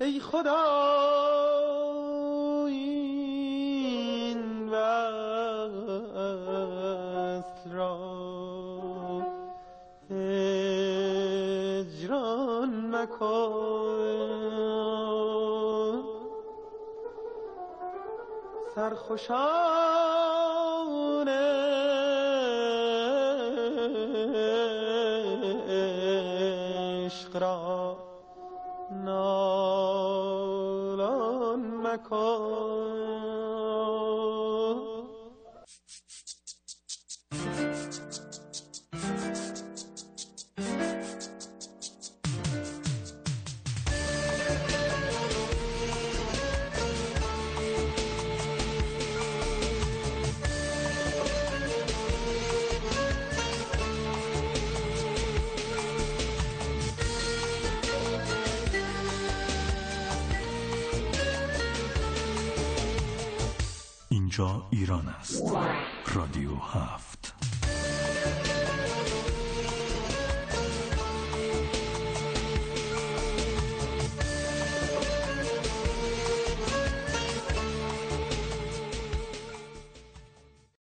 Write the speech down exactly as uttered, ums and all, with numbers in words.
ای خدا این وصل را هجران مکن سرخوشان عشق را نالان مکن. اینجا ایران است. رادیو هفت.